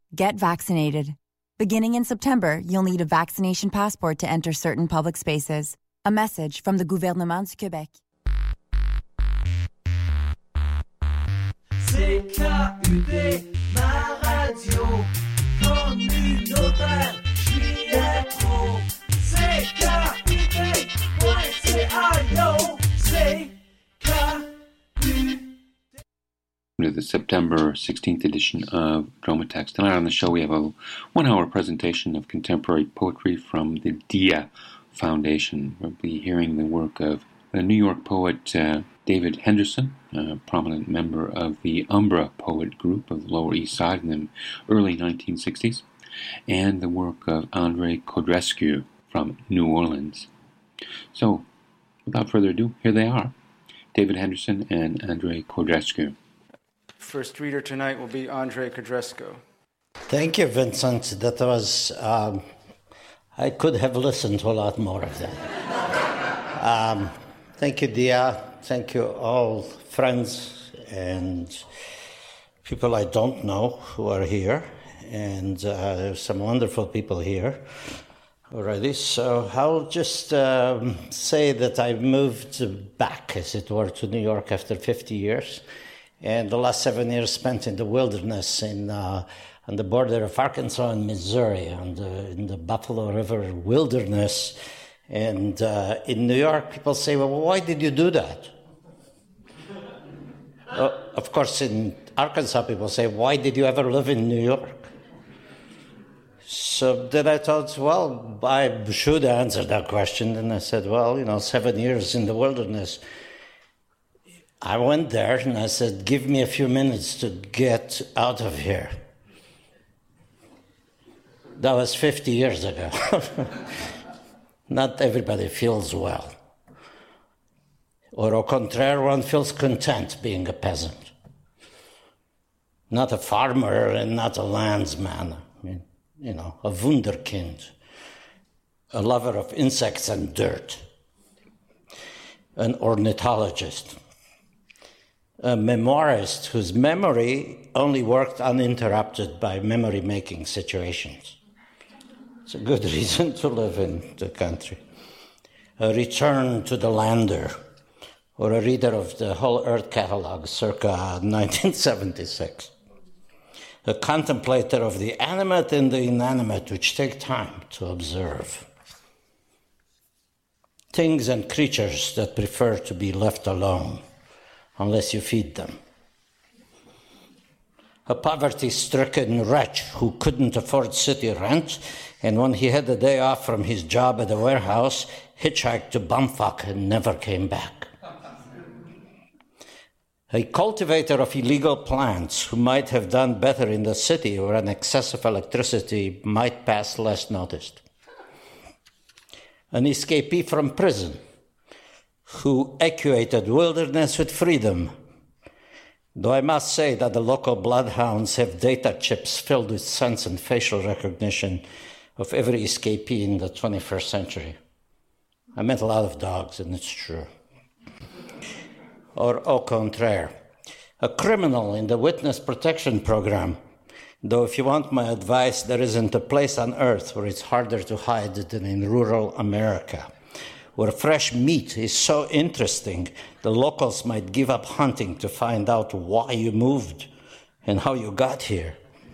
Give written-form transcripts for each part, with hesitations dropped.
Get vaccinated. Beginning in September, you'll need a vaccination passport to enter certain public spaces. A message from the Gouvernement du Québec. CKUT, ma radio communautaire, j'suis accro. CKUT.ca, CKUT. To the September 16th edition of Dromatext. Tonight on the show we have a 1-hour presentation of contemporary poetry from the DIA Foundation. We'll be hearing the work of the New York poet David Henderson, a prominent member of the Umbra poet group of the Lower East Side in the early 1960s, and the work of André Codrescu from New Orleans. So, without further ado, here they are, David Henderson and André Codrescu. First reader tonight will be André Codrescu. Thank you, Vincent. That was, I could have listened to a lot more of that. Thank you, Dia. Thank you, all friends and people I don't know who are here. And there's some wonderful people here already. So I'll just say that I moved back, as it were, to New York after 50 years. And the last 7 years spent in the wilderness on the border of Arkansas and Missouri, in the Buffalo River wilderness. And in New York, people say, well, why did you do that? Of course, in Arkansas, people say, why did you ever live in New York? So then I thought, well, I should answer that question. And I said, well, 7 years in the wilderness. I went there and I said, give me a few minutes to get out of here. That was 50 years ago. Not everybody feels well. Or au contraire, one feels content being a peasant. Not a farmer and not a landsman. I mean, a wunderkind. A lover of insects and dirt. An ornithologist. A memoirist whose memory only worked uninterrupted by memory-making situations. It's a good reason to live in the country. A return to the lander, or a reader of the Whole Earth Catalog circa 1976. A contemplator of the animate and the inanimate, which take time to observe. Things and creatures that prefer to be left alone, unless you feed them. A poverty-stricken wretch who couldn't afford city rent, and when he had a day off from his job at the warehouse, hitchhiked to Bumfuck and never came back. A cultivator of illegal plants who might have done better in the city where an excess of electricity might pass less noticed. An escapee from prison who equated wilderness with freedom. Though I must say that the local bloodhounds have data chips filled with sense and facial recognition of every escapee in the 21st century. I met a lot of dogs, and it's true. Or au contraire, a criminal in the witness protection program. Though if you want my advice, there isn't a place on earth where it's harder to hide than in rural America, where fresh meat is so interesting, the locals might give up hunting to find out why you moved and how you got here.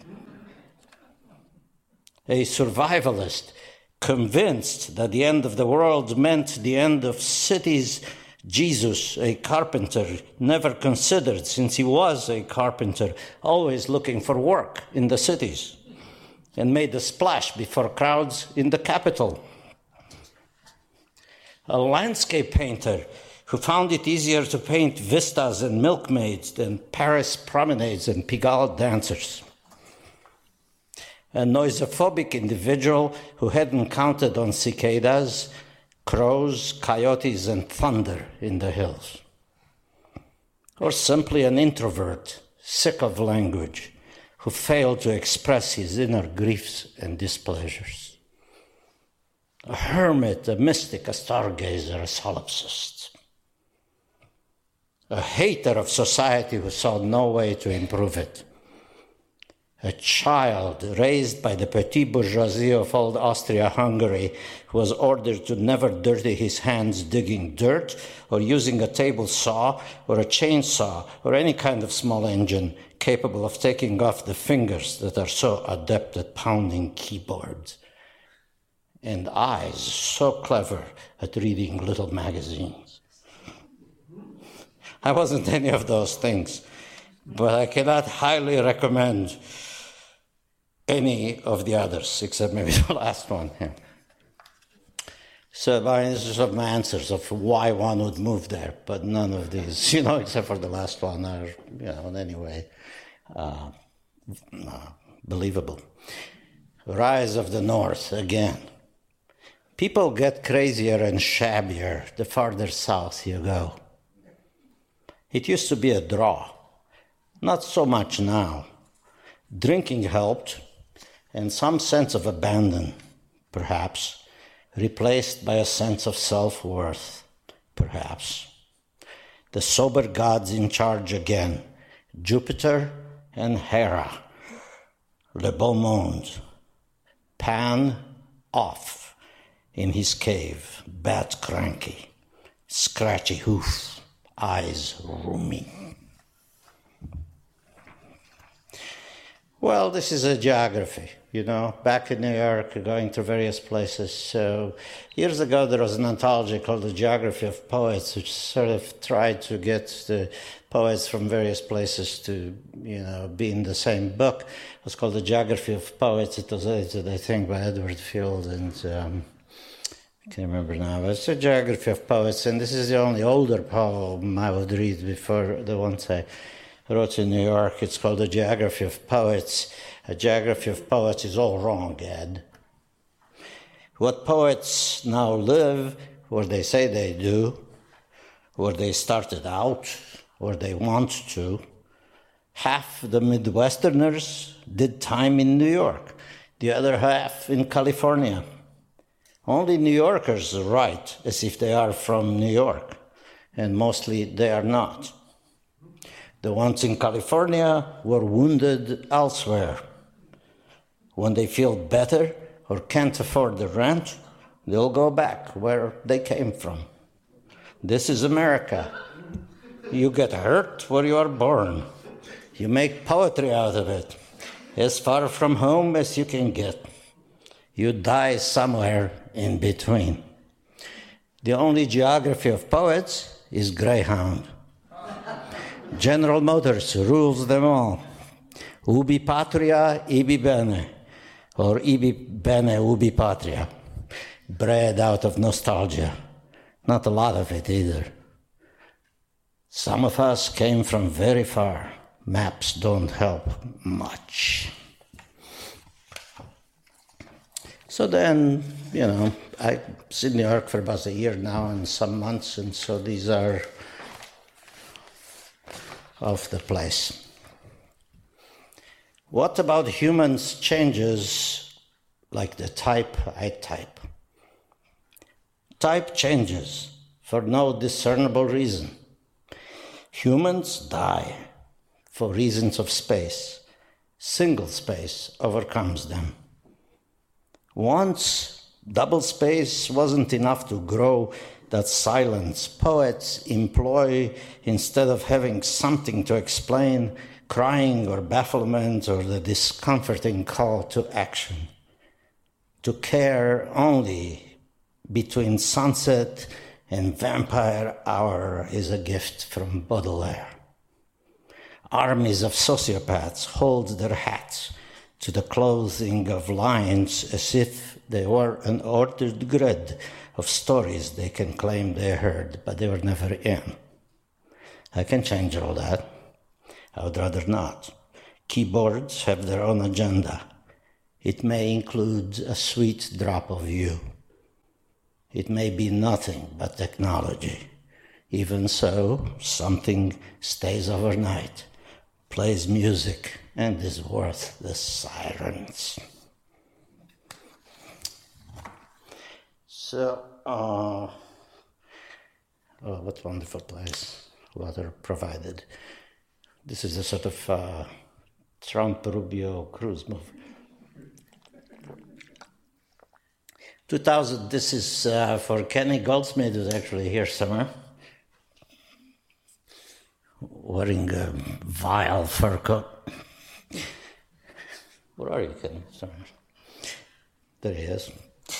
A survivalist convinced that the end of the world meant the end of cities. Jesus, a carpenter, never considered, since he was a carpenter, always looking for work in the cities, and made a splash before crowds in the capital. A landscape painter who found it easier to paint vistas and milkmaids than Paris promenades and Pigalle dancers. A noisophobic individual who hadn't counted on cicadas, crows, coyotes, and thunder in the hills. Or simply an introvert, sick of language, who failed to express his inner griefs and displeasures. A hermit, a mystic, a stargazer, a solipsist. A hater of society who saw no way to improve it. A child raised by the petite bourgeoisie of old Austria-Hungary who was ordered to never dirty his hands digging dirt or using a table saw or a chainsaw or any kind of small engine capable of taking off the fingers that are so adept at pounding keyboards, and eyes so clever at reading little magazines. I wasn't any of those things, but I cannot highly recommend any of the others, except maybe the last one. Yeah. So these are my answers of why one would move there, but none of these, except for the last one, are, in any way believable. Rise of the North, again. People get crazier and shabbier the farther south you go. It used to be a draw. Not so much now. Drinking helped, and some sense of abandon, perhaps, replaced by a sense of self-worth, perhaps. The sober gods in charge again, Jupiter and Hera, le beau monde. Pan off in his cave, bat cranky, scratchy hoof, eyes roomy. Well, this is a geography, back in New York, going to various places. So years ago, there was an anthology called The Geography of Poets, which sort of tried to get the poets from various places to, be in the same book. It was called The Geography of Poets. It was edited, I think, by Edward Field, and I can't remember now. But it's a Geography of Poets, and this is the only older poem I would read before the ones I wrote in New York. It's called A Geography of Poets. A Geography of Poets is all wrong, Ed. What poets now live, or they say they do, or they started out, or they want to, half the Midwesterners did time in New York, the other half in California. Only New Yorkers write as if they are from New York, and mostly they are not. The ones in California were wounded elsewhere. When they feel better or can't afford the rent, they'll go back where they came from. This is America. You get hurt where you are born. You make poetry out of it, as far from home as you can get. You die somewhere in between. The only geography of poets is Greyhound. General Motors rules them all. Ubi patria, ibi bene, or ibi bene, ubi patria. Bred out of nostalgia. Not a lot of it either. Some of us came from very far. Maps don't help much. So then, I was in New York for about a year now and some months, and so these are of the place. What about humans changes like the type I type? Type changes for no discernible reason. Humans die for reasons of space. Single space overcomes them. Once, double space wasn't enough to grow that silence poets employ instead of having something to explain, crying or bafflement or the discomforting call to action. To care only between sunset and vampire hour is a gift from Baudelaire. Armies of sociopaths hold their hats to the clothing of lines as if they were an ordered grid of stories they can claim they heard, but they were never in. I can change all that. I would rather not. Keyboards have their own agenda. It may include a sweet drop of you. It may be nothing but technology. Even so, something stays overnight, plays music, and is worth the sirens. So, what wonderful place, water provided. This is a sort of Trump-Rubio-Cruz move. 2000, this is for Kenny Goldsmith, who's actually here somewhere, wearing a vile fur coat. Where are you, Kenny? Sorry. There he is.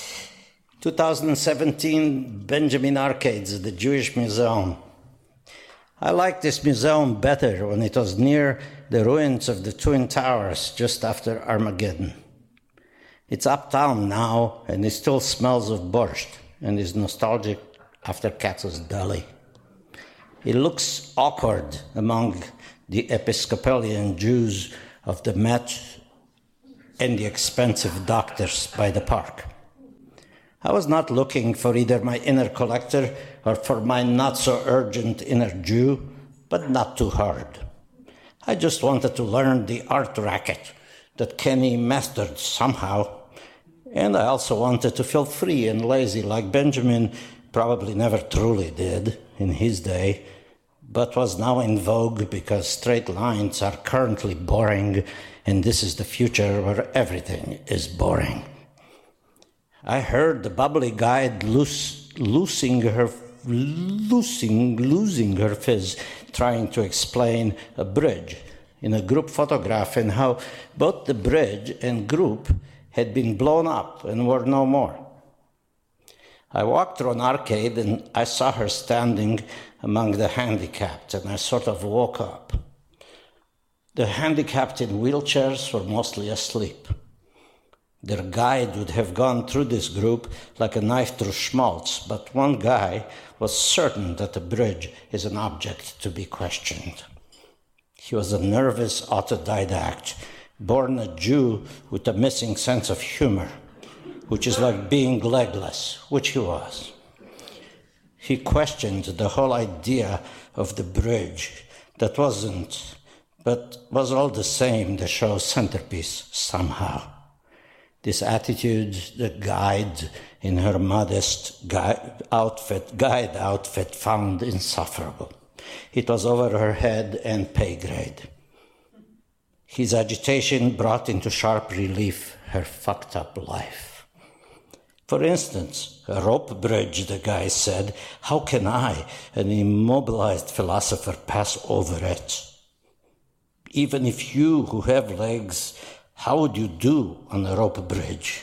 2017, Benjamin Arcades at the Jewish Museum. I liked this museum better when it was near the ruins of the Twin Towers just after Armageddon. It's uptown now, and it still smells of borscht and is nostalgic after Katz's Deli. It looks awkward among the Episcopalian Jews of the Met and the expensive doctors by the park. I was not looking for either my inner collector or for my not-so-urgent inner Jew, but not too hard. I just wanted to learn the art racket that Kenny mastered somehow, and I also wanted to feel free and lazy like Benjamin probably never truly did in his day, but was now in vogue because straight lines are currently boring, and this is the future where everything is boring. I heard the bubbly guide losing her fizz trying to explain a bridge in a group photograph and how both the bridge and group had been blown up and were no more. I walked through an arcade and I saw her standing among the handicapped, and I sort of woke up. The handicapped in wheelchairs were mostly asleep. Their guide would have gone through this group like a knife through schmaltz, but one guy was certain that the bridge is an object to be questioned. He was a nervous autodidact, born a Jew with a missing sense of humor, which is like being legless, which he was. He questioned the whole idea of the bridge that wasn't, but was all the same the show's centerpiece somehow. This attitude the guide in her modest guide outfit found insufferable. It was over her head and pay grade. His agitation brought into sharp relief her fucked up life. For instance, a rope bridge, the guy said, how can I, an immobilized philosopher, pass over it? Even if you who have legs, how would you do on a rope bridge?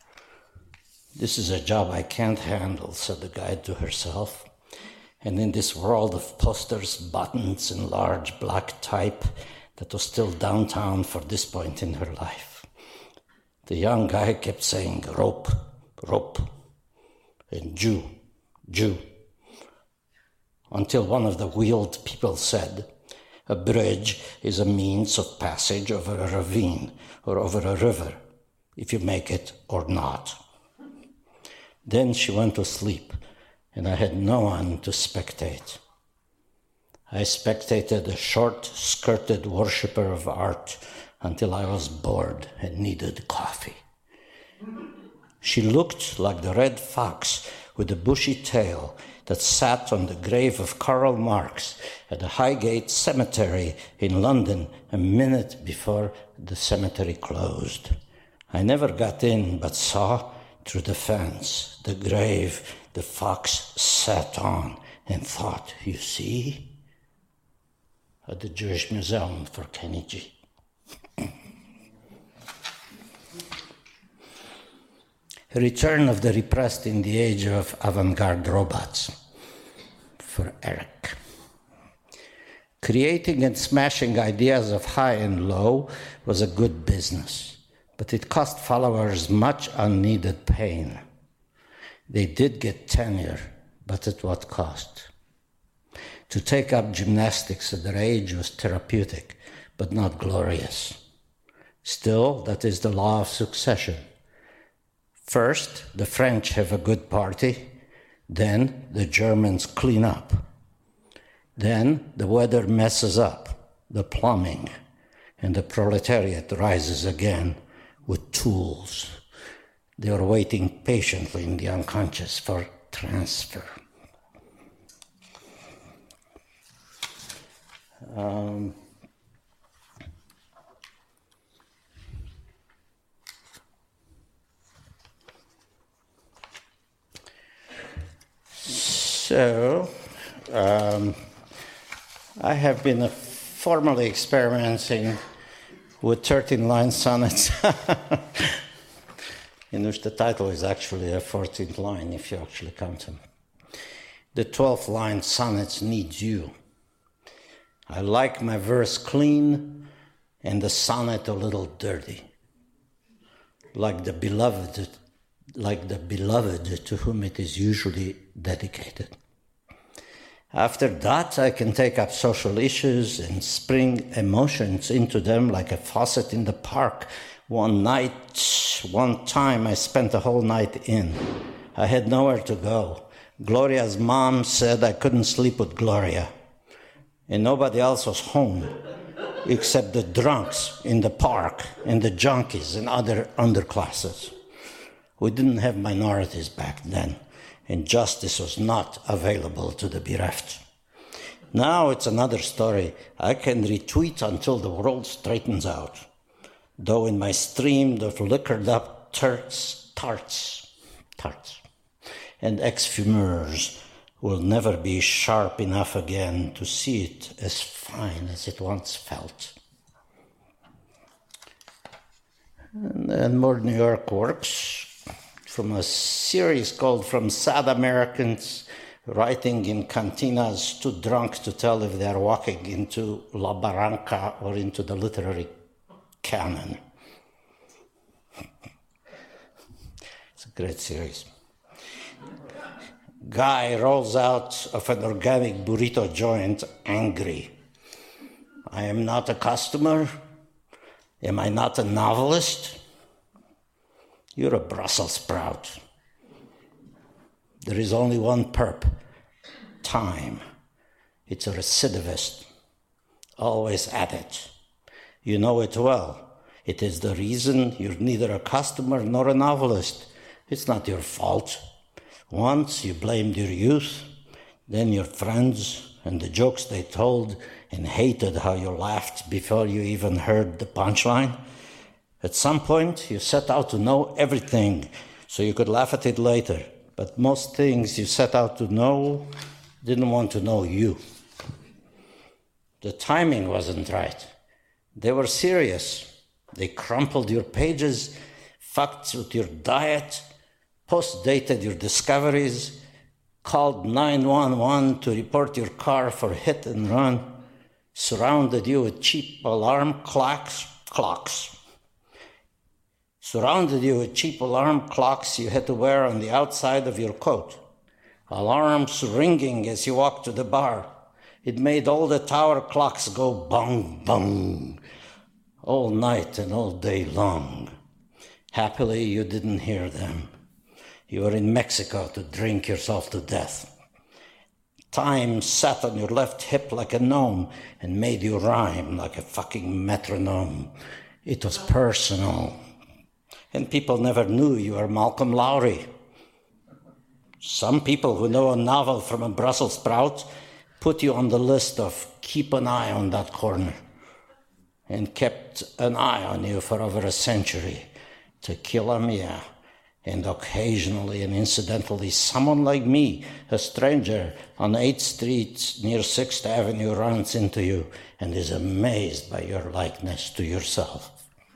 This is a job I can't handle, said the guide to herself. And in this world of posters, buttons, and large black type that was still downtown for this point in her life, the young guy kept saying, rope, rope, and Jew, Jew, until one of the wheeled people said, a bridge is a means of passage over a ravine or over a river, if you make it or not. Then she went to sleep, and I had no one to spectate. I spectated a short-skirted worshipper of art until I was bored and needed coffee. She looked like the red fox with a bushy tail that sat on the grave of Karl Marx at the Highgate Cemetery in London a minute before the cemetery closed. I never got in, but saw through the fence the grave the fox sat on and thought, you see? At the Jewish Museum for Kenny G. Return of the Repressed in the Age of Avant-Garde Robots for Eric. Creating and smashing ideas of high and low was a good business, but it cost followers much unneeded pain. They did get tenure, but at what cost? To take up gymnastics at their age was therapeutic, but not glorious. Still, that is the law of succession. First, the French have a good party, then the Germans clean up. Then the weather messes up, the plumbing, and the proletariat rises again with tools. They are waiting patiently in the unconscious for transfer. So, I have been formally experimenting with 13-line sonnets, in which the title is actually a 14th line, if you actually count them. The 12th-line sonnets need you. I like my verse clean and the sonnet a little dirty, like the beloved to whom it is usually dedicated. After that, I can take up social issues and spring emotions into them like a faucet in the park. One time, I spent a whole night in. I had nowhere to go. Gloria's mom said I couldn't sleep with Gloria, and nobody else was home except the drunks in the park and the junkies and other underclasses. We didn't have minorities back then, and justice was not available to the bereft. Now it's another story. I can retweet until the world straightens out, though in my stream of liquored up tarts, and ex-fumeurs will never be sharp enough again to see it as fine as it once felt. And then more New York works from a series called From Sad Americans Writing in Cantinas Too Drunk to Tell If They're Walking into La Barranca or into the Literary Canon. It's a great series. Guy rolls out of an organic burrito joint angry. I am not a customer. Am I not a novelist? You're a Brussels sprout. There is only one perp, time. It's a recidivist, always at it. You know it well. It is the reason you're neither a customer nor a novelist. It's not your fault. Once you blamed your youth, then your friends and the jokes they told, and hated how you laughed before you even heard the punchline. At some point, you set out to know everything so you could laugh at it later. But most things you set out to know didn't want to know you. The timing wasn't right. They were serious. They crumpled your pages, fucked with your diet, post-dated your discoveries, called 911 to report your car for hit and run, surrounded you with cheap alarm clocks. Surrounded you with cheap alarm clocks you had to wear on the outside of your coat. Alarms ringing as you walked to the bar. It made all the tower clocks go bong, bong, all night and all day long. Happily, you didn't hear them. You were in Mexico to drink yourself to death. Time sat on your left hip like a gnome and made you rhyme like a fucking metronome. It was personal. And people never knew you were Malcolm Lowry. Some people who know a novel from a Brussels sprout put you on the list of keep an eye on that corner, and kept an eye on you for over a century. Tequila Mia, and occasionally and incidentally someone like me, a stranger on 8th Street near 6th Avenue, runs into you and is amazed by your likeness to yourself.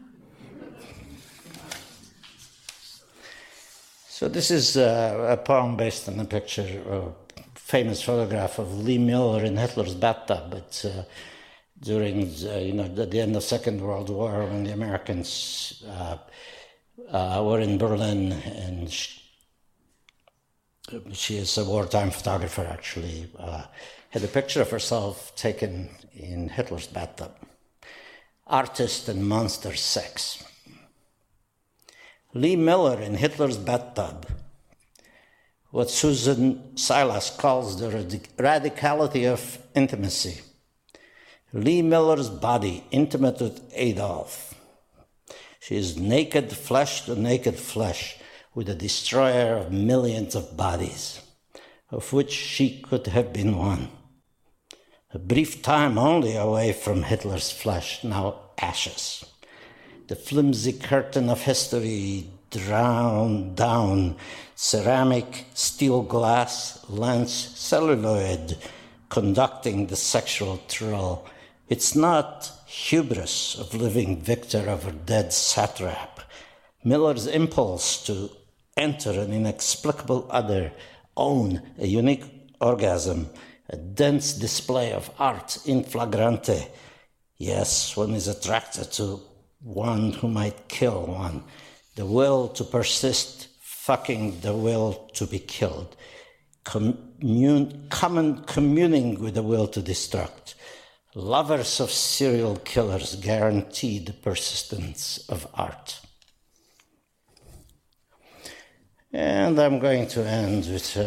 So this is a poem based on a picture, a famous photograph of Lee Miller in Hitler's bathtub. But during at the end of the Second World War, when the Americans were in Berlin, and she is a wartime photographer, actually, had a picture of herself taken in Hitler's bathtub. Artist and monster sex. Lee Miller in Hitler's bathtub, what Susan Silas calls the radicality of intimacy. Lee Miller's body, intimate with Adolf. She is naked flesh to naked flesh with a destroyer of millions of bodies, of which she could have been one. A brief time only away from Hitler's flesh, now ashes. The flimsy curtain of history drowned down, ceramic, steel glass, lens, celluloid, conducting the sexual thrill. It's not hubris of living victor of a dead satrap. Miller's impulse to enter an inexplicable other, own a unique orgasm, a dense display of art in flagrante. Yes, one is attracted to one who might kill one. The will to persist, fucking the will to be killed. Communing with the will to destruct. Lovers of serial killers guarantee the persistence of art. And I'm going to end with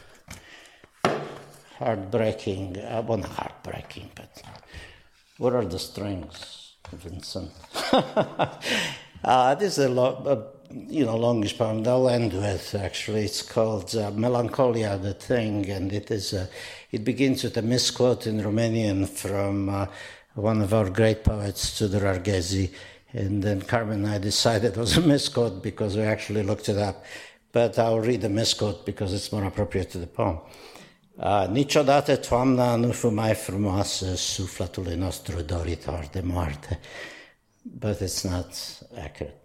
heartbreaking, well, not heartbreaking, but what are the strings, Vincent? This is a longish poem. I'll end with, actually. It's called Melancholia, the Thing, and it begins with a misquote in Romanian from one of our great poets, Tudor Arghezi, and then Carmen and I decided it was a misquote because we actually looked it up. But I'll read the misquote because it's more appropriate to the poem. Niciodată toamna nu fu mai frumoasă sufletului nostru doritor de moarte. But it's not accurate.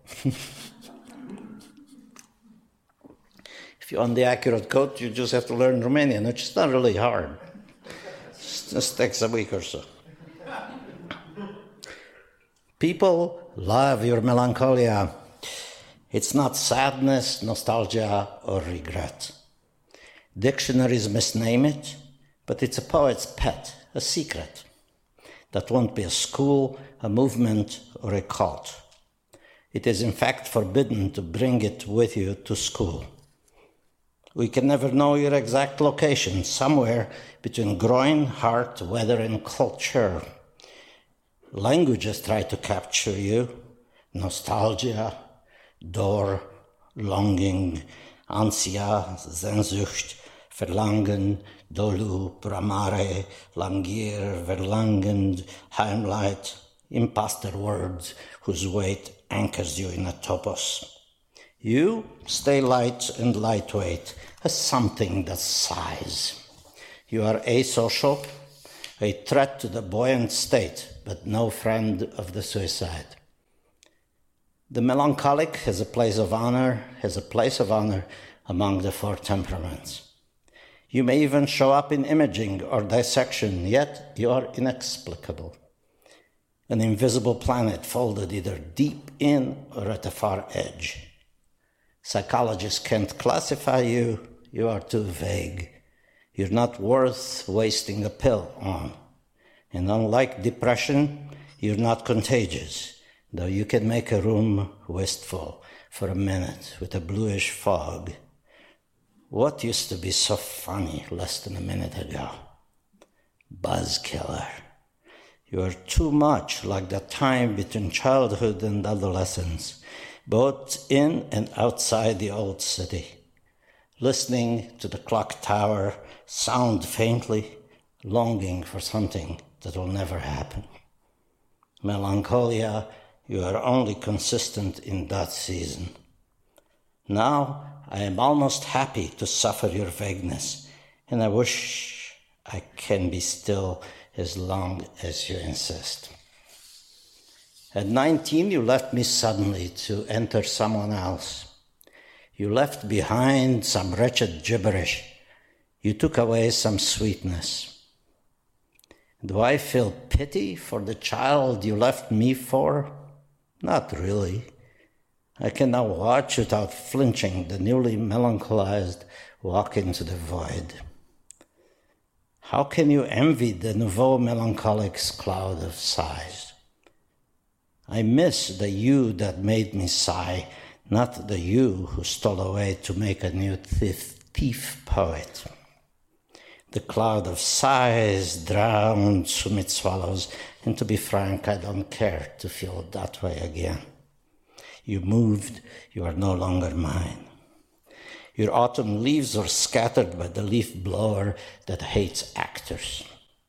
If you want the accurate quote, you just have to learn Romanian, which is not really hard. It just takes a week or so. People love your melancholia. It's not sadness, nostalgia, or regret. Dictionaries misname it, but it's a poet's pet, a secret. That won't be a school, a movement, or a cult. It is in fact forbidden to bring it with you to school. We can never know your exact location, somewhere between groin, heart, weather, and culture. Languages try to capture you. Nostalgia, door, longing, ansia, Sehnsucht, Verlangen, Dolu, Bramare, Langier, Verlangen, Heimleid, imposter words whose weight anchors you in a topos. You stay light and lightweight, as something that sighs. You are asocial, a threat to the buoyant state, but no friend of the suicide. The melancholic has a place of honor among the four temperaments. You may even show up in imaging or dissection, yet you are inexplicable. An invisible planet folded either deep in or at the far edge. Psychologists can't classify you. You are too vague. You're not worth wasting a pill on. And unlike depression, you're not contagious, though you can make a room wistful for a minute with a bluish fog. What used to be so funny less than a minute ago? Buzzkiller. You are too much like the time between childhood and adolescence, both in and outside the old city. Listening to the clock tower sound faintly, longing for something that will never happen. Melancholia, you are only consistent in that season. Now, I am almost happy to suffer your vagueness, and I wish I can be still as long as you insist. At 19, you left me suddenly to enter someone else. You left behind some wretched gibberish. You took away some sweetness. Do I feel pity for the child you left me for? Not really. I can now watch without flinching the newly melancholized walk into the void. How can you envy the nouveau melancholic's cloud of sighs? I miss the you that made me sigh, not the you who stole away to make a new thief poet. The cloud of sighs drowns whom it swallows, and to be frank, I don't care to feel that way again. You moved, you are no longer mine. Your autumn leaves are scattered by the leaf blower that hates actors.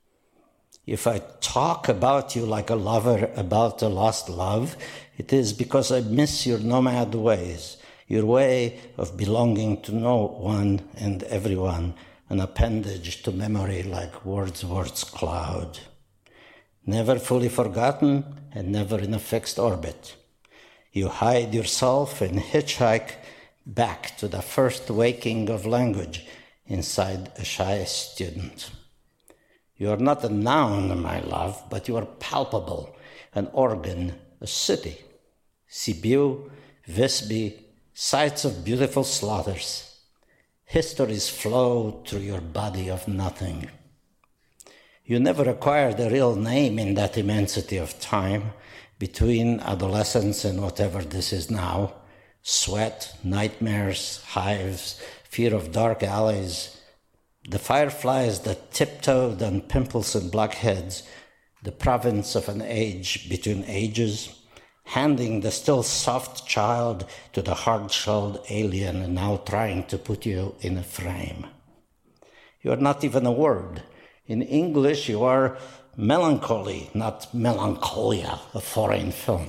If I talk about you like a lover about a lost love, it is because I miss your nomad ways, your way of belonging to no one and everyone, an appendage to memory like Wordsworth's cloud. Never fully forgotten and never in a fixed orbit. You hide yourself and hitchhike back to the first waking of language inside a shy student. You are not a noun, my love, but you are palpable, an organ, a city. Sibiu, Visby, sites of beautiful slaughters. Histories flow through your body of nothing. You never acquired a real name in that immensity of time between adolescence and whatever this is now. Sweat, nightmares, hives, fear of dark alleys, the fireflies that tiptoed on pimples and blackheads, the province of an age between ages, handing the still soft child to the hard-shelled alien now trying to put you in a frame. You are not even a word. In English, you are melancholy, not melancholia, a foreign film.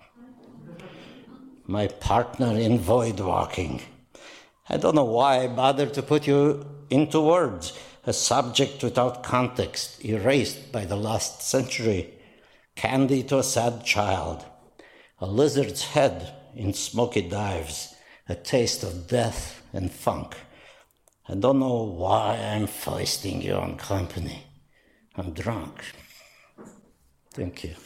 My partner in void walking. I don't know why I bothered to put you into words, a subject without context, erased by the last century, candy to a sad child, a lizard's head in smoky dives, a taste of death and funk. I don't know why I'm foisting you on company. I'm drunk. Thank you.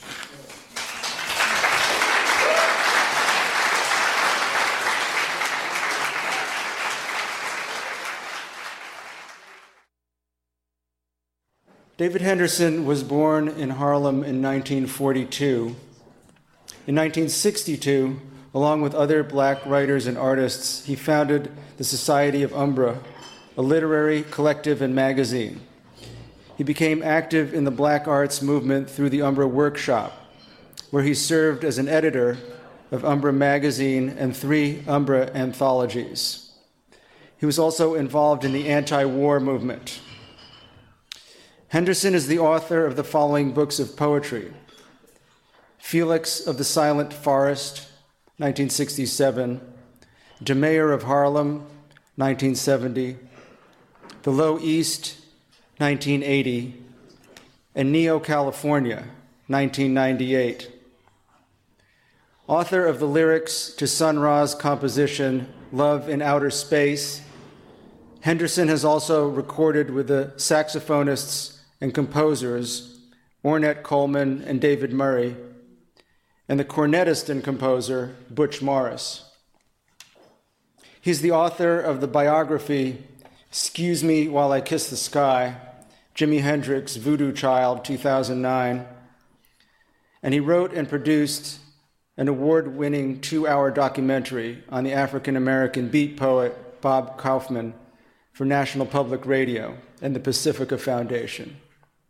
David Henderson was born in Harlem in 1942. In 1962, along with other black writers and artists, he founded the Society of Umbra, a literary collective and magazine. He became active in the black arts movement through the Umbra Workshop, where he served as an editor of Umbra magazine and 3 Umbra anthologies. He was also involved in the anti-war movement. Henderson is the author of the following books of poetry: Felix of the Silent Forest, 1967, De Mayor of Harlem, 1970, The Low East, 1980, and Neo California, 1998. Author of the lyrics to Sun Ra's composition, Love in Outer Space, Henderson has also recorded with the saxophonists and composers Ornette Coleman and David Murray, and the cornetist and composer Butch Morris. He's the author of the biography Excuse Me While I Kiss the Sky, Jimi Hendrix, Voodoo Child, 2009, and he wrote and produced an award-winning 2-hour documentary on the African-American beat poet Bob Kaufman for National Public Radio and the Pacifica Foundation.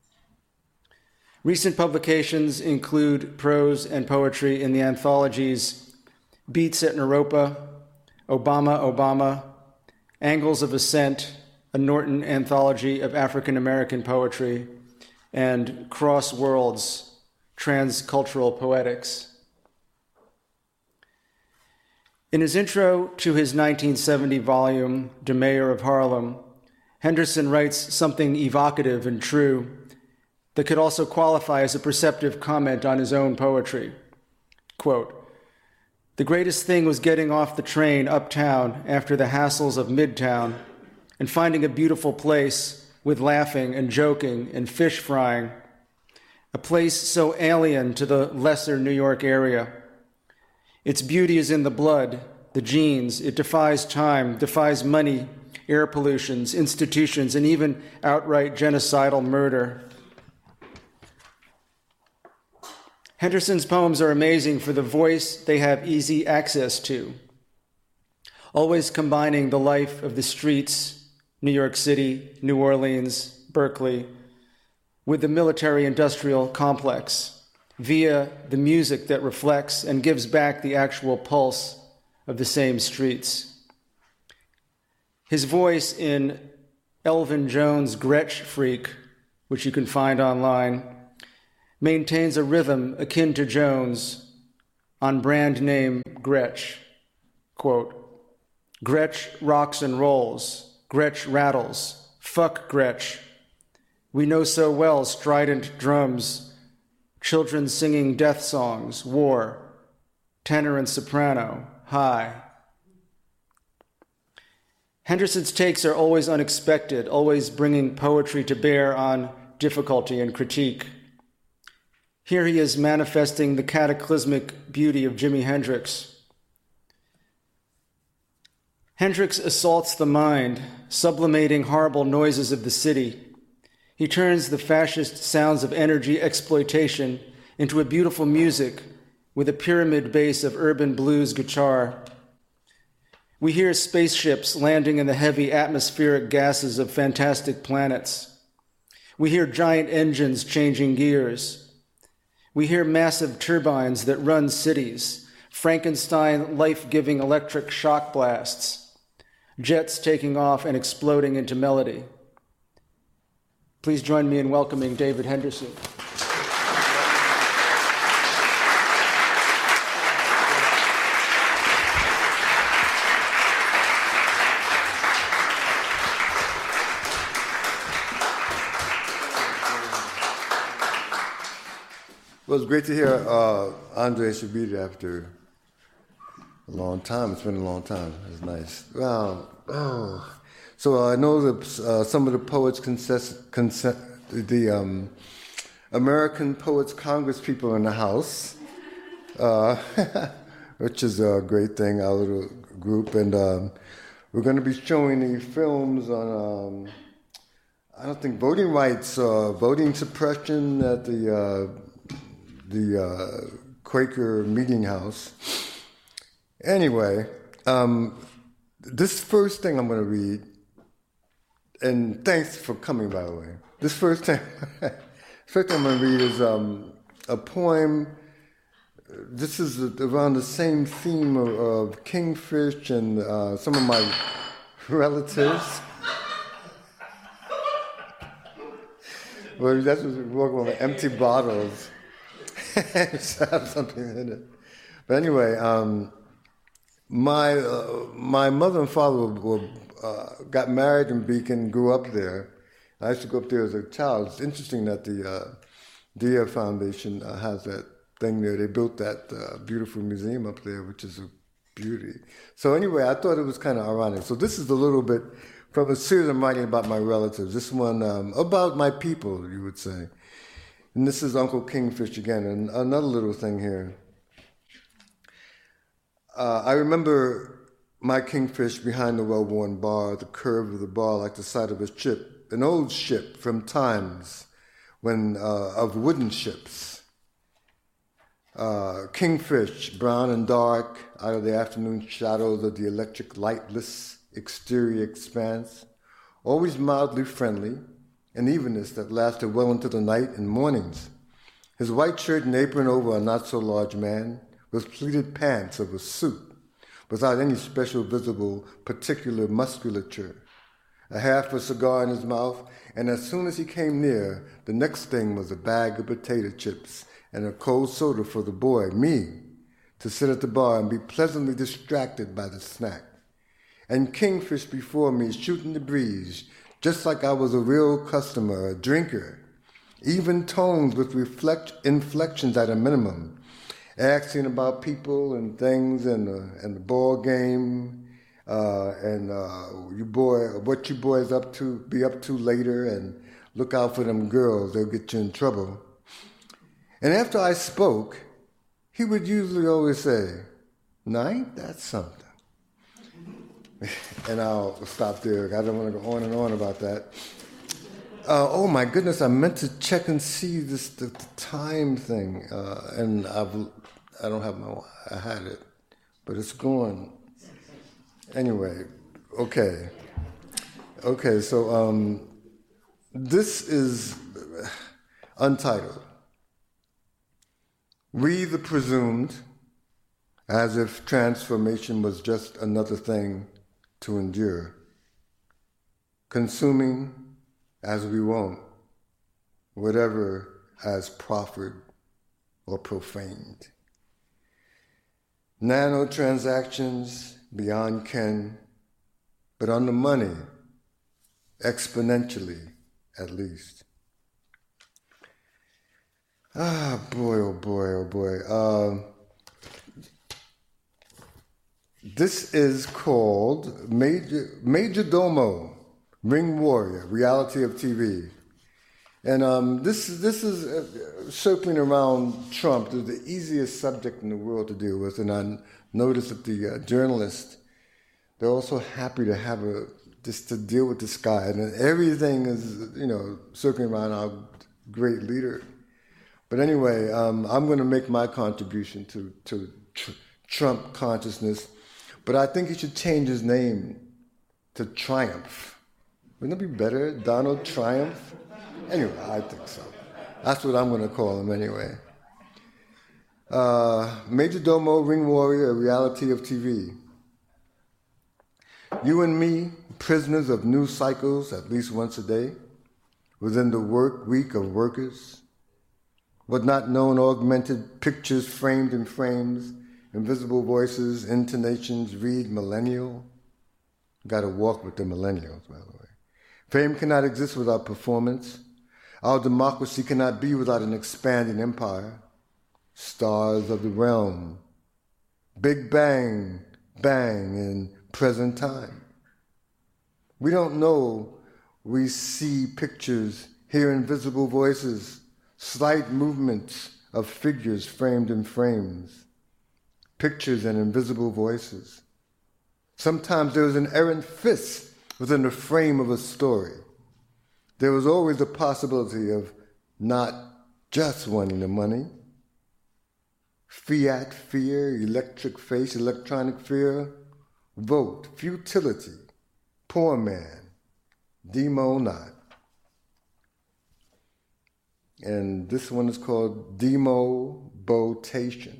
Recent publications include prose and poetry in the anthologies Beats at Naropa, Obama, Obama, Angles of Ascent, a Norton anthology of African-American poetry, and Cross Worlds, Transcultural Poetics. In his intro to his 1970 volume, De Mayor of Harlem, Henderson writes something evocative and true that could also qualify as a perceptive comment on his own poetry. Quote, "The greatest thing was getting off the train uptown after the hassles of Midtown and finding a beautiful place with laughing and joking and fish frying, a place so alien to the lesser New York area. Its beauty is in the blood, the genes. It defies time, defies money, air pollutions, institutions, and even outright genocidal murder." Henderson's poems are amazing for the voice they have easy access to, always combining the life of the streets, New York City, New Orleans, Berkeley, with the military-industrial complex via the music that reflects and gives back the actual pulse of the same streets. His voice in Elvin Jones' Gretsch Freak, which you can find online, maintains a rhythm akin to Jones on brand name Gretsch. Quote, Gretsch rocks and rolls, Gretsch rattles, fuck Gretsch. We know so well strident drums, children singing death songs, war, tenor and soprano, high. Henderson's takes are always unexpected, always bringing poetry to bear on difficulty and critique. Here he is manifesting the cataclysmic beauty of Jimi Hendrix. Hendrix assaults the mind, sublimating horrible noises of the city. He turns the fascist sounds of energy exploitation into a beautiful music with a pyramid bass of urban blues guitar. We hear spaceships landing in the heavy atmospheric gases of fantastic planets. We hear giant engines changing gears. We hear massive turbines that run cities, Frankenstein life-giving electric shock blasts, jets taking off and exploding into melody. Please join me in welcoming David Henderson. Well, it's great to hear Andre Shabita after a long time. It's been a long time. It's nice. So I know that some of the poets the American Poets Congress people in the house, which is a great thing, our little group. And we're going to be showing the films on, I don't think, voting rights, voting suppression at the Quaker Meeting House. Anyway, this first thing I'm going to read, and thanks for coming, by the way. This first thing I'm going to read is a poem. This is around the same theme of Kingfish and some of my relatives. Well, that's what we're working with, empty bottles. Just have something in it. But anyway, my mother and father got married in Beacon, grew up there. I used to go up there as a child. It's interesting that the Dia Foundation has that thing there. They built that beautiful museum up there, which is a beauty. So anyway, I thought it was kind of ironic. So this is a little bit from a series I'm writing about my relatives. This one about my people, you would say. And this is Uncle Kingfish again. And another little thing here. I remember my Kingfish behind the well-worn bar, the curve of the bar like the side of a ship, an old ship from times when of wooden ships. Kingfish, brown and dark, out of the afternoon shadows of the electric lightless exterior expanse, always mildly friendly, an evenness that lasted well into the night and mornings. His white shirt and apron over a not-so-large man, with pleated pants of a suit, without any special visible particular musculature, a half a cigar in his mouth, and as soon as he came near, the next thing was a bag of potato chips and a cold soda for the boy, me, to sit at the bar and be pleasantly distracted by the snack. And Kingfish before me shooting the breeze, just like I was a real customer, a drinker, even tones with inflections at a minimum, asking about people and things and the ball game and what you boys be up to later, and look out for them girls, they'll get you in trouble. And after I spoke, he would usually always say, "Now ain't that something?" And I'll stop there. I don't want to go on and on about that. Oh my goodness, I meant to check and see the time thing, and I don't have I had it, but it's gone. Anyway, okay, so this is untitled. We the presumed, as if transformation was just another thing to endure, consuming as we won't, whatever as proffered or profaned. Nanotransactions beyond ken, but on the money, exponentially, at least. Ah, boy, oh boy, oh boy. This is called Major Domo, Ring Warrior, Reality of TV. And this is circling around Trump. It's the easiest subject in the world to deal with. And I noticed that the journalists, they're also happy to have just to deal with this guy. And everything is, circling around our great leader. But anyway, I'm going to make my contribution to Trump consciousness. But I think he should change his name to Triumph. Wouldn't it be better? Donald Triumph? Anyway, I think so. That's what I'm going to call him anyway. Major Domo, Ring Warrior, a Reality of TV. You and me, prisoners of news cycles at least once a day, within the work week of workers, what not known augmented pictures framed in frames, invisible voices, intonations read millennial. Got to walk with the millennials, by the way. Fame cannot exist without performance. Our democracy cannot be without an expanding empire. Stars of the realm. Big bang, bang in present time. We don't know. We see pictures, hear invisible voices, slight movements of figures framed in frames. Pictures and invisible voices. Sometimes there is an errant fist within the frame of a story. There was always the possibility of not just wanting the money. Fiat fear, electric face, electronic fear, vote, futility, poor man, demo not. And this one is called demobotation.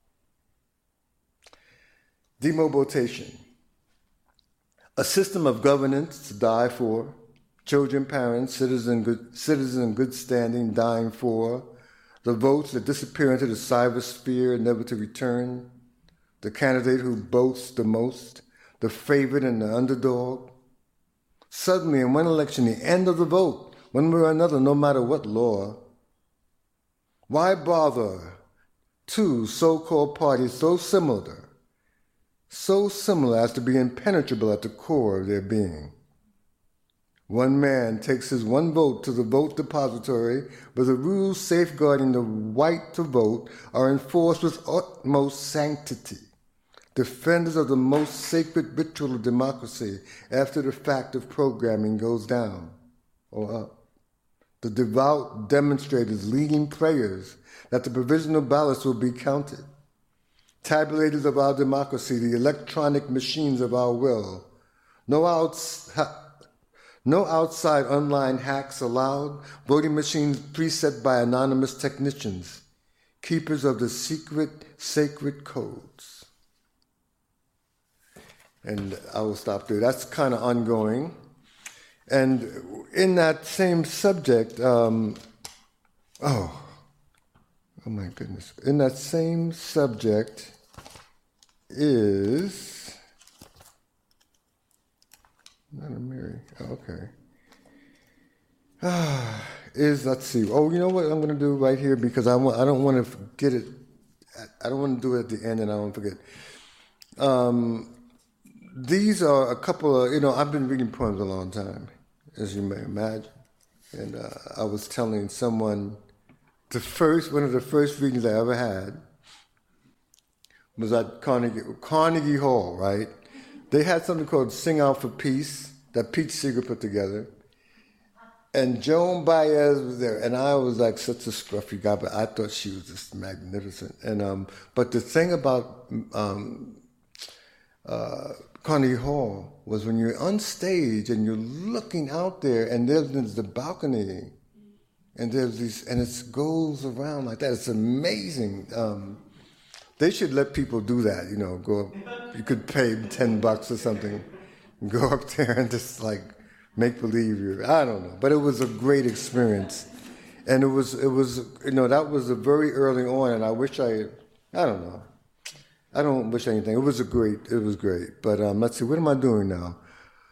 Demobotation. A system of governance to die for, children, parents, citizens in good standing dying for, the votes that disappear into the cybersphere never to return, the candidate who boasts the most, the favorite and the underdog. Suddenly in one election, the end of the vote, one way or another, no matter what law. Why bother two so-called parties so similar as to be impenetrable at the core of their being? One man takes his one vote to the vote depository, but the rules safeguarding the right to vote are enforced with utmost sanctity. Defenders of the most sacred ritual of democracy after the fact of programming goes down or up. The devout demonstrators leading prayers that the provisional ballots will be counted. Tabulators of our democracy, the electronic machines of our will. No outside online hacks allowed. Voting machines preset by anonymous technicians, keepers of the secret, sacred codes. And I will stop there. That's kind of ongoing. And in that same subject, oh my goodness. In that same subject is, not a Mary, okay. Let's see. Oh, you know what I'm going to do right here because I don't want to forget it. I don't want to do it at the end and I won't forget. These are a couple of, I've been reading poems a long time, as you may imagine. And I was telling someone one of the first readings I ever had was at Carnegie Hall, right? They had something called Sing Out for Peace that Pete Seeger put together. And Joan Baez was there. And I was like such a scruffy guy, but I thought she was just magnificent. And but the thing about Carnegie Hall was when you're on stage and you're looking out there and there's the balcony and there's these, and it goes around like that. It's amazing. They should let people do that, go up. You could pay $10 or something, and go up there and just like make believe I don't know. But it was a great experience. And it was that was a very early on, and I don't know. I don't wish anything. It was great. But let's see, what am I doing now?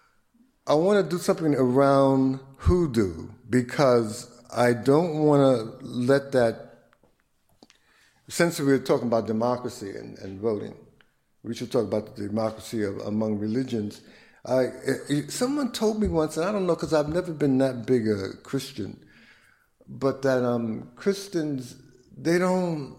I want to do something around hoodoo because I don't want to let that, since we're talking about democracy and voting, we should talk about the democracy among religions. Someone told me once, and I don't know because I've never been that big a Christian, but that Christians, they don't,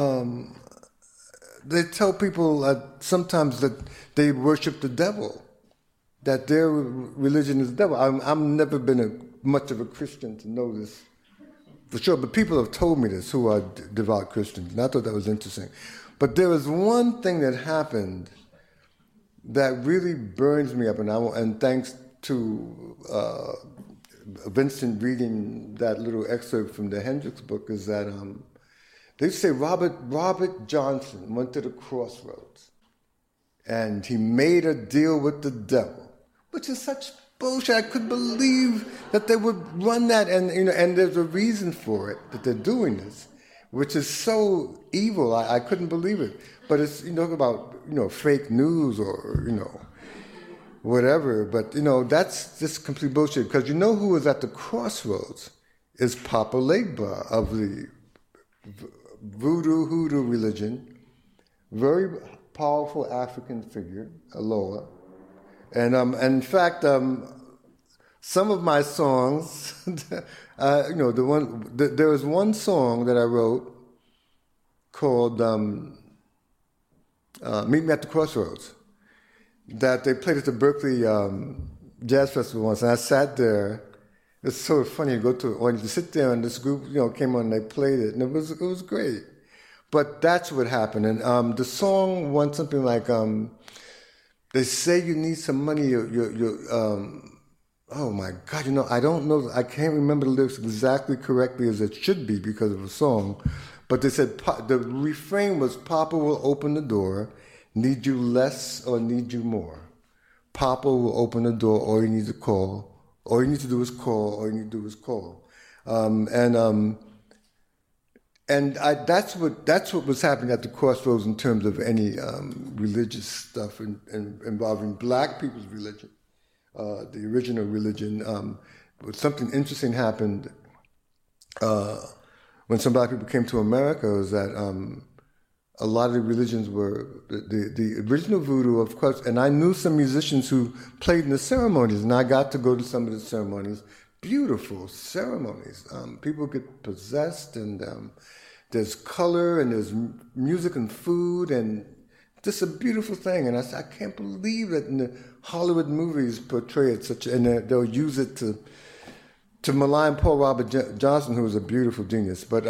they tell people sometimes that they worship the devil, that their religion is the devil. I've never been much of a Christian to know this for sure, but people have told me this who are devout Christians, and I thought that was interesting. But there was one thing that happened that really burns me up, and thanks to Vincent reading that little excerpt from the Hendrix book, is that they say Robert Johnson went to the crossroads and he made a deal with the devil, which is such bullshit. I couldn't believe that they would run that, and there's a reason for it that they're doing this, which is so evil. I couldn't believe it. But it's about fake news or whatever. But that's just complete bullshit, because who was at the crossroads is Papa Legba of the hoodoo religion, very powerful African figure, Aloha. And in fact, some of my songs, there was one song that I wrote called Meet Me at the Crossroads, that they played at the Berkeley Jazz Festival once, and I sat there. It's so funny, you go to an audience, you sit there, and this group came on and they played it, and it was great. But that's what happened. And the song went something like, they say you need some money, oh my God, I don't know, I can't remember the lyrics exactly correctly as it should be because of a song, but they said, the refrain was, Papa will open the door, need you less or need you more. Papa will open the door, all you need to call, all you need to do is call, all you need to do is call. That's what was happening at the crossroads in terms of any religious stuff involving Black people's religion, the original religion. But something interesting happened when some Black people came to America, was that a lot of the religions were the original voodoo, of course. And I knew some musicians who played in the ceremonies, and I got to go to some of the ceremonies. Beautiful ceremonies. People get possessed, and there's color, and there's music and food, and just a beautiful thing. And I said, I can't believe that in the Hollywood movies portray it such, and they'll use it to malign Paul Robert Johnson, who was a beautiful genius. But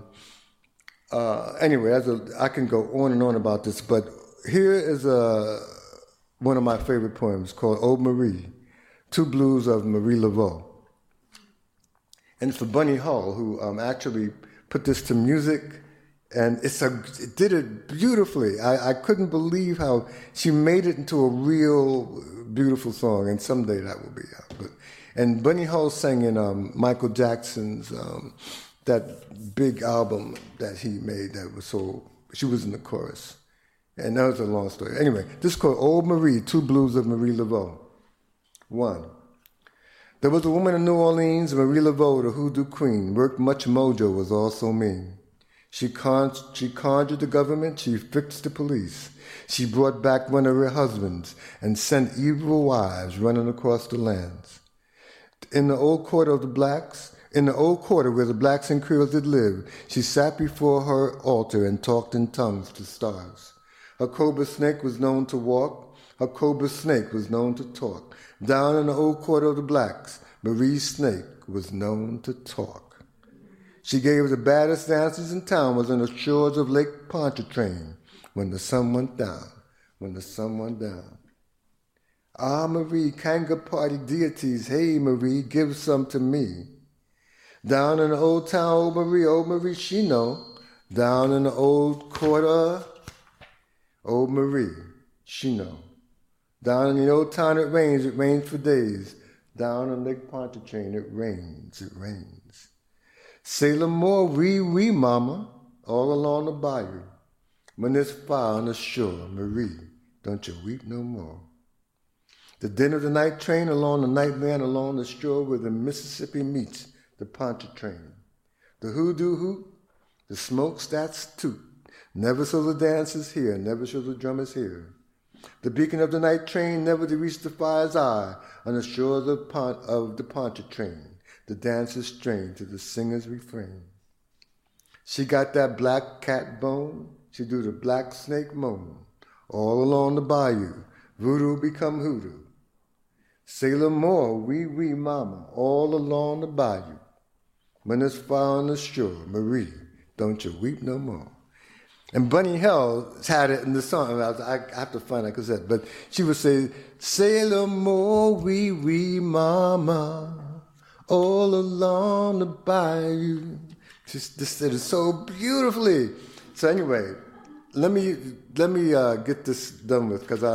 anyway, I can go on and on about this, but here is one of my favorite poems called Old Marie, Two Blues of Marie Laveau. And it's for Bunny Hull, who actually put this to music, and it did it beautifully. I couldn't believe how she made it into a real beautiful song, and someday that will be out. And Bunny Hull sang in Michael Jackson's that big album that he made that was she was in the chorus. And that was a long story. Anyway, this is called Old Marie, Two Blues of Marie Laveau. 1. There was a woman in New Orleans, Marie Laveau, the hoodoo queen, worked much mojo, was all so mean. She conjured the government, she fixed the police. She brought back one of her husbands and sent evil wives running across the lands. In the old quarter where the blacks and Creoles did live, she sat before her altar and talked in tongues to stars. Her cobra snake was known to walk, her cobra snake was known to talk. Down in the old quarter of the blacks, Marie's snake was known to talk. She gave the baddest dances in town, was on the shores of Lake Pontchartrain when the sun went down, Ah, Marie, Kanga party deities, hey, Marie, give some to me. Down in the old town, old Marie, she know. Down in the old quarter, old Marie, she know. Down in the old town it rains for days. Down in Lake Pontchartrain it rains. Say more, wee, mama, all along the bayou. When there's fire on the shore, Marie, don't you weep no more. The din of the night train along the nightland along the shore where the Mississippi meets the Pontchartrain. The hoodoo hoot, the smokestacks toot. Never so the dancers here, never so the drummers here. The beacon of the night train never to reach the fire's eye on the shore of the Pontchartrain. The dancers strain to the singer's refrain. She got that black cat bone, she do the black snake moan. All along the bayou, voodoo become hoodoo. Sailor Moore, wee wee mama, all along the bayou. When there's fire on the shore, Marie, don't you weep no more. And Bunny Hill had it in the song. I have to find that cassette, but she would say, Sailor Moore, wee wee mama, all along the bayou. She said it so beautifully. So anyway, let me get this done with, because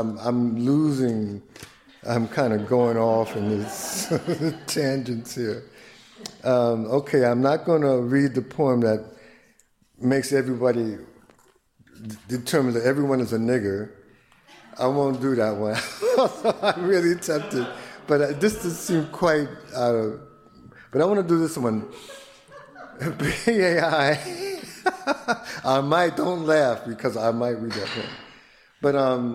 I'm kind of going off in this tangents here. Okay, I'm not going to read the poem that makes everybody determine that everyone is a nigger. I won't do that one. I'm really tempted, but this doesn't seem quite out of. But I want to do this one. BAI. Don't laugh because I might read that poem. But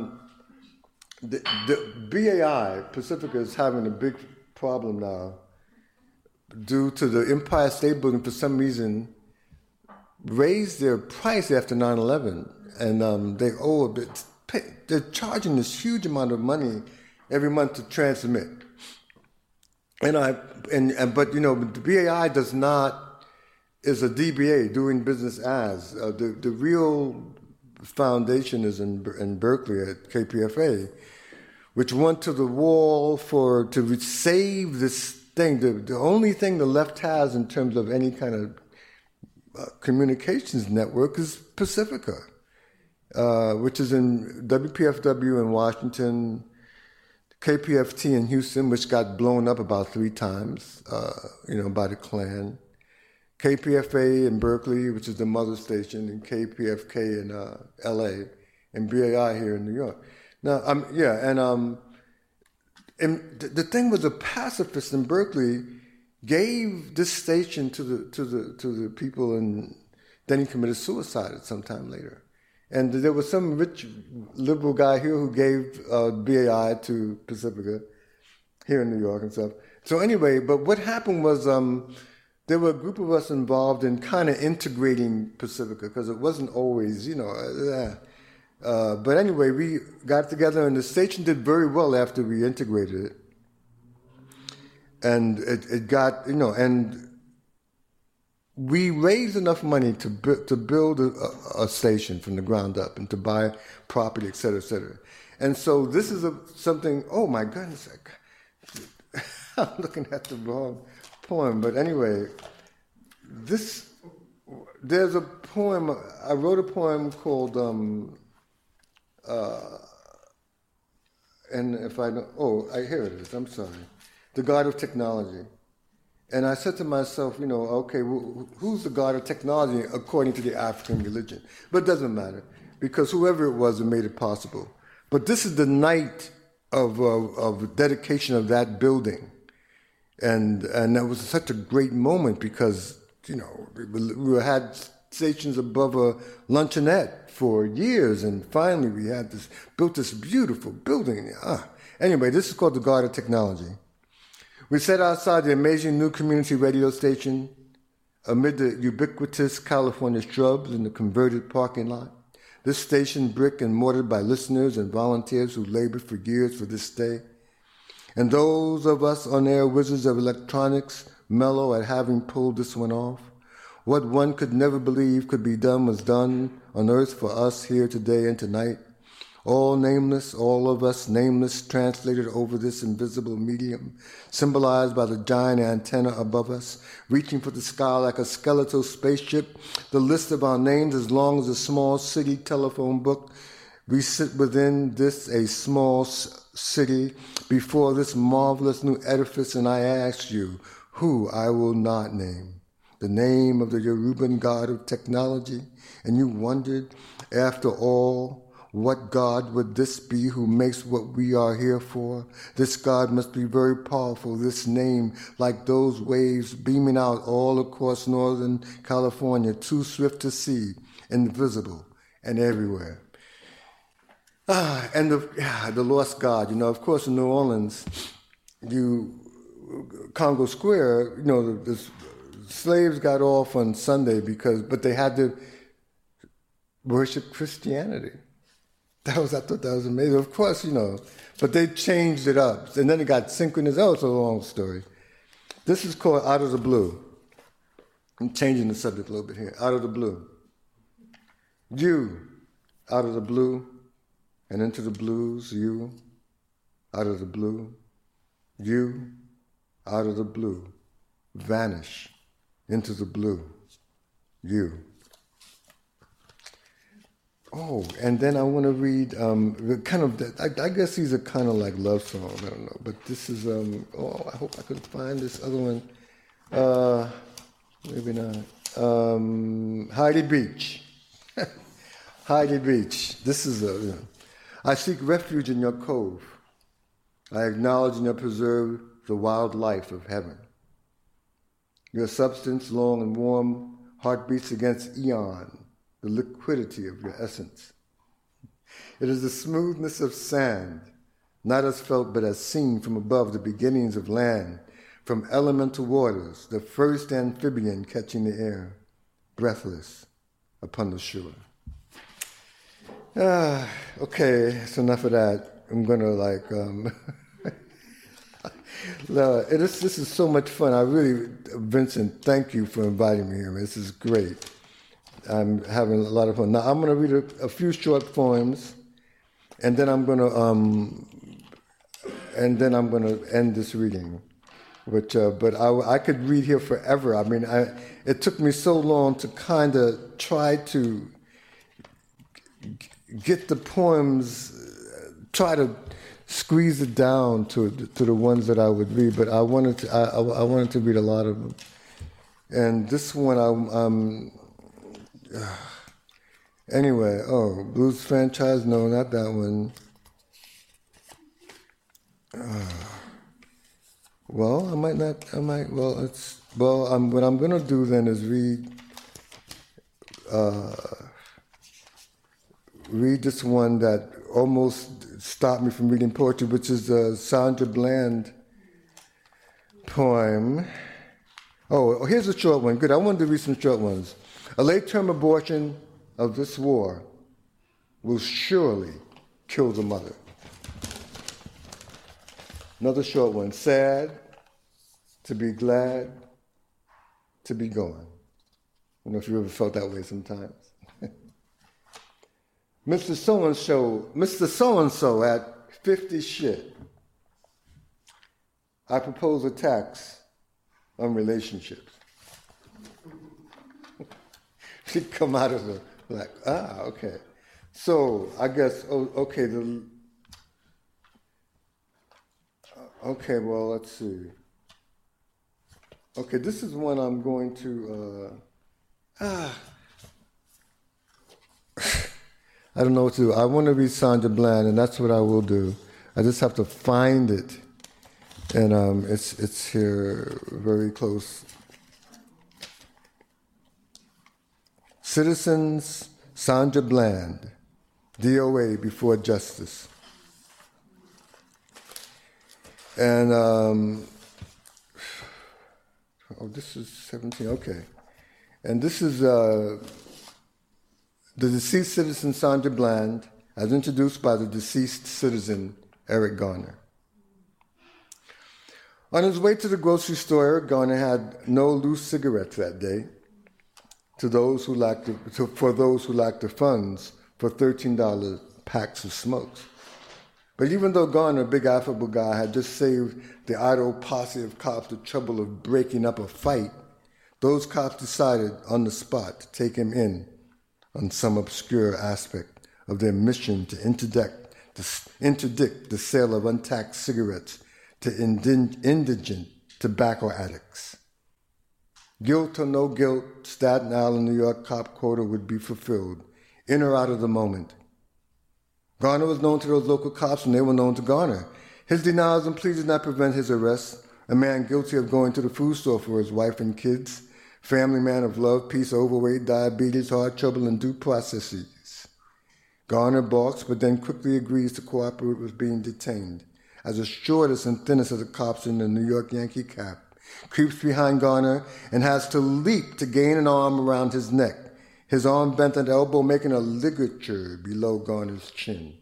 the BAI, Pacifica, is having a big problem now due to the Empire State Building, for some reason, raised their price after 9/11, and they owe a bit. They're charging this huge amount of money every month to transmit. But you know, the BAI is a DBA, doing business as. The real foundation is in Berkeley at KPFA, which went to the wall to save this thing. The only thing the left has in terms of any kind of communications network is Pacifica, which is in WPFW in Washington, KPFT in Houston, which got blown up about 3 times, by the Klan. KPFA in Berkeley, which is the mother station, and KPFK in LA, and BAI here in New York. Now, and the thing was, the pacifists in Berkeley gave this station to the people, and then he committed suicide at some time later. And there was some rich liberal guy here who gave BAI to Pacifica here in New York and stuff. So anyway, but what happened was there were a group of us involved in kind of integrating Pacifica, because it wasn't always, but anyway, we got together, and the station did very well after we integrated it. And it got, and we raised enough money to build a station from the ground up and to buy property, et cetera, et cetera. And so this is something, oh my goodness, I'm looking at the wrong poem. But anyway, there's a poem, I wrote a poem called, and if I don't, here it is, I'm sorry. The God of Technology. And I said to myself, okay, well, who's the God of technology according to the African religion? But it doesn't matter, because whoever it was who made it possible. But this is the night of dedication of that building. And that was such a great moment, because, we had stations above a luncheonette for years, and finally we had built this beautiful building. Anyway, this is called the God of Technology. We sat outside the amazing new community radio station amid the ubiquitous California shrubs in the converted parking lot. This station brick and mortared by listeners and volunteers who labored for years for this day. And those of us on-air wizards of electronics mellow at having pulled this one off. What one could never believe could be done was done on earth for us here today and tonight. All nameless, all of us nameless, translated over this invisible medium, symbolized by the giant antenna above us, reaching for the sky like a skeletal spaceship, the list of our names as long as a small city telephone book. We sit within this, a small city, before this marvelous new edifice, and I ask you, who I will not name, the name of the Yoruban God of technology, and you wondered, after all, What God would this be who makes what we are here for? This God must be very powerful, this name, like those waves beaming out all across Northern California, too swift to see, invisible and everywhere. And the lost God, of course in New Orleans, Congo Square, the slaves got off on Sunday but they had to worship Christianity. I thought that was amazing. Of course, but they changed it up. And then it got synchronous. Oh, it's a long story. This is called Out of the Blue. I'm changing the subject a little bit here. Out of the blue. You, out of the blue, and into the blues, you, out of the blue. You, out of the blue, vanish into the blue. You. Oh, and then I want to read I guess these are kind of like love songs, I don't know. But this is, I hope I could find this other one. Maybe not. Heidi Beach. Heidi Beach. This is I seek refuge in your cove. I acknowledge and preserve the wild life of heaven. Your substance, long and warm, heartbeats against eon, the liquidity of your essence. It is the smoothness of sand, not as felt but as seen from above the beginnings of land, from elemental waters, the first amphibian catching the air, breathless upon the shore. Okay, that's enough of that. I'm gonna this is so much fun. Vincent, thank you for inviting me here. This is great. I'm having a lot of fun. Now I'm going to read a few short poems, and then I'm going to end this reading. But I could read here forever. I mean, it took me so long to kind of try to get the poems, try to squeeze it down to the ones that I would read. But I wanted to read a lot of them. And this one, anyway, Blues Franchise, no, not that one. What I'm going to do then is read this one that almost stopped me from reading poetry, which is the Sandra Bland poem. Oh, here's a short one. Good, I wanted to read some short ones. A late-term abortion of this war will surely kill the mother. Another short one. Sad, to be glad, to be gone. I don't know if you ever felt that way sometimes. Mr. So-and-so at 50 shit. I propose a tax on relationships. She'd come out of the, okay. So I guess, okay, well, let's see. Okay, this is one I'm going to, I don't know what to do. I want to read Sandra Bland, and that's what I will do. I just have to find it. And it's here very close. Citizens Sandra Bland, DOA before justice. And, this is 17, okay. And this is the deceased citizen Sandra Bland, as introduced by the deceased citizen Eric Garner. On his way to the grocery store, Eric Garner had no loose cigarettes that day. For those who lacked the funds for $13 packs of smokes. But even though Garner, a big affable guy, had just saved the idle posse of cops the trouble of breaking up a fight, those cops decided on the spot to take him in on some obscure aspect of their mission to interdict the sale of untaxed cigarettes to indigent tobacco addicts. Guilt or no guilt, Staten Island, New York cop quota would be fulfilled, in or out of the moment. Garner was known to those local cops, and they were known to Garner. His denials and pleas did not prevent his arrest. A man guilty of going to the food store for his wife and kids. Family man of love, peace, overweight, diabetes, heart trouble, and due processes. Garner balks, but then quickly agrees to cooperate with being detained. As the shortest and thinnest of the cops in the New York Yankee cap, creeps behind Garner and has to leap to gain an arm around his neck, his arm bent at the elbow, making a ligature below Garner's chin.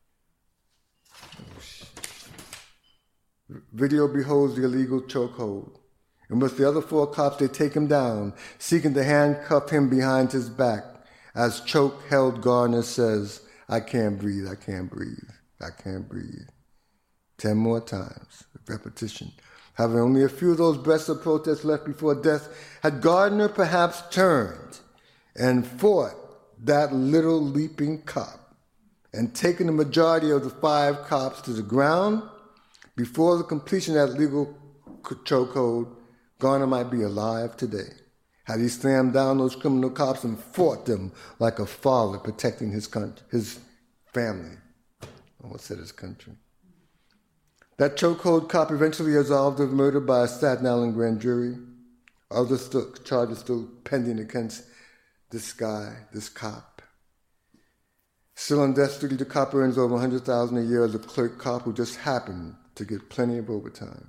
Video beholds the illegal chokehold. And with the other 4 cops, they take him down, seeking to handcuff him behind his back. As Choke held Garner says, "I can't breathe, I can't breathe, I can't breathe." 10 more times, with repetition. Having only a few of those breaths of protest left before death, had Garner perhaps turned and fought that little leaping cop and taken the majority of the 5 cops to the ground, before the completion of that legal chokehold, Garner might be alive today. Had he slammed down those criminal cops and fought them like a father protecting his country, his family. I almost said his country. That chokehold cop eventually absolved of murder by a Staten Island grand jury. Other charges still pending against this guy, this cop. Still on death duty, the cop earns over $100,000 a year as a clerk cop who just happened to get plenty of overtime.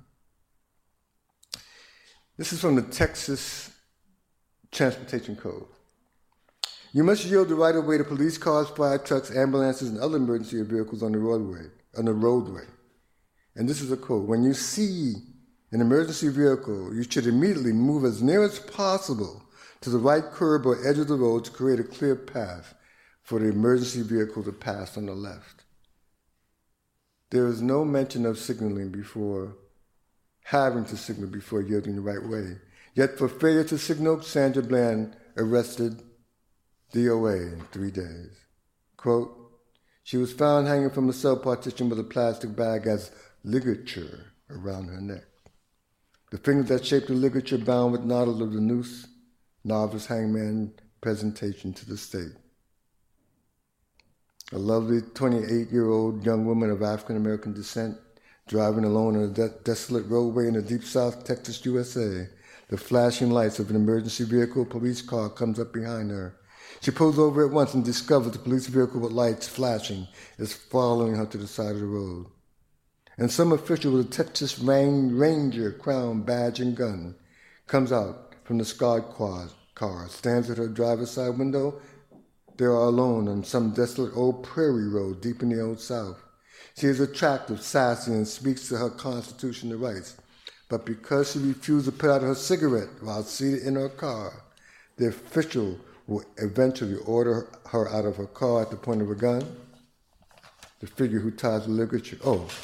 This is from the Texas Transportation Code. You must yield the right of way to police cars, fire trucks, ambulances, and other emergency vehicles on the roadway. And this is a code. When you see an emergency vehicle, you should immediately move as near as possible to the right curb or edge of the road to create a clear path for the emergency vehicle to pass on the left. There is no mention of signaling before, having to signal before yielding the right way. Yet for failure to signal, Sandra Bland arrested DOA in 3 days. Quote, she was found hanging from a cell partition with a plastic bag as ligature around her neck. The fingers that shaped the ligature bound with knotles of the noose, novice hangman presentation to the state. A lovely 28-year-old young woman of African-American descent, driving alone on a desolate roadway in the deep South Texas, USA. The flashing lights of an emergency vehicle police car comes up behind her. She pulls over at once and discovers the police vehicle with lights flashing is following her to the side of the road. And some official with a Texas Ranger crown, badge, and gun comes out from the squad car, stands at her driver's side window. They are alone on some desolate old prairie road deep in the Old South. She is attractive, sassy, and speaks to her constitutional rights. But because she refused to put out her cigarette while seated in her car, the official will eventually order her out of her car at the point of a gun. The figure who ties the ligature,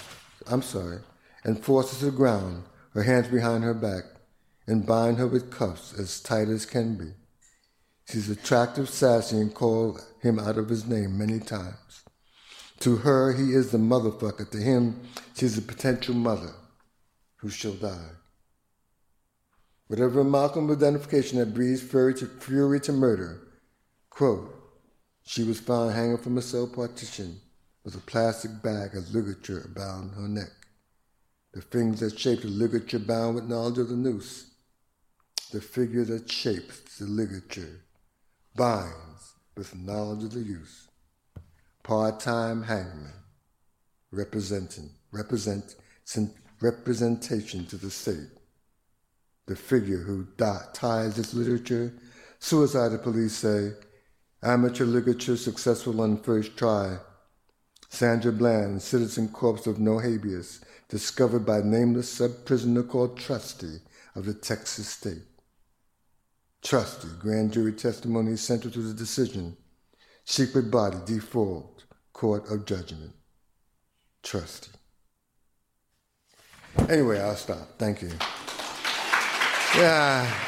and forces her to the ground, her hands behind her back, and bind her with cuffs as tight as can be. She's attractive, sassy, and called him out of his name many times. To her, he is the motherfucker. To him, she's a potential mother who shall die. Whatever Malcolm identification that breeds fury to murder, quote, she was found hanging from a cell partition with a plastic bag of ligature bound her neck. The fingers that shaped the ligature bound with knowledge of the noose. The figure that shapes the ligature binds with knowledge of the use. Part-time hangman, representation to the state. The figure who ties this literature, suicide, the police say, amateur ligature successful on first try. Sandra Bland, citizen corpse of no habeas, discovered by nameless sub-prisoner called Trusty of the Texas state. Trusty, grand jury testimony central to the decision. Secret body, default, court of judgment. Trusty. Anyway, I'll stop. Thank you. Yeah.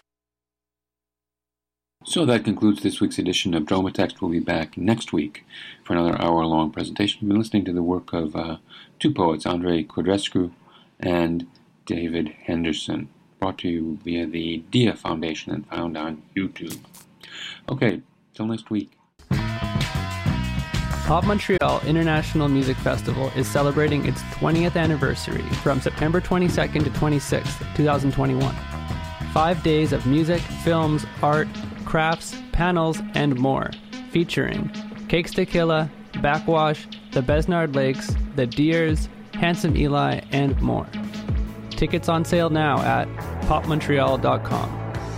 So that concludes this week's edition of Dromatext. We'll be back next week for another hour-long presentation. We've been listening to the work of 2 poets, Andrei Codrescu and David Henderson, brought to you via the DIA Foundation and found on YouTube. Okay, till next week. Pop Montreal International Music Festival is celebrating its 20th anniversary from September 22nd to 26th, 2021. 5 days of music, films, art, crafts, panels, and more, featuring Cakes Tequila, Backwash, the Besnard Lakes, the Deers, Handsome Eli, and more. Tickets on sale now at popmontreal.com.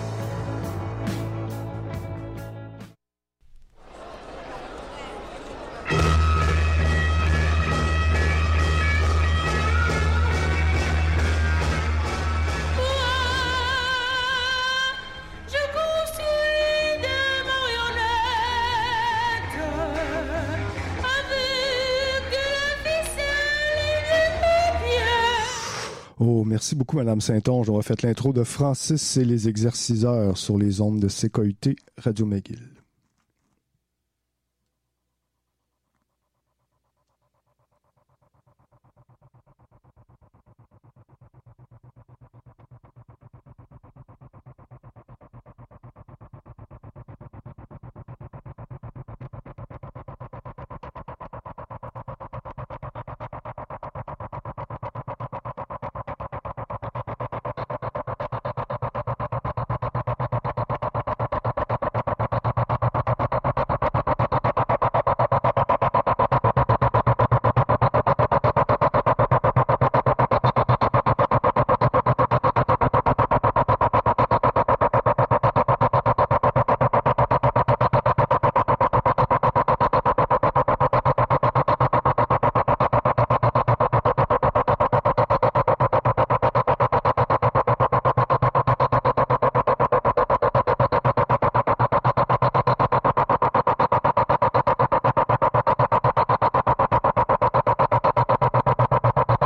Oh, merci beaucoup, Madame Saint-Onge. On a fait l'intro de Francis et les exerciceurs sur les ondes de CKUT Radio McGill.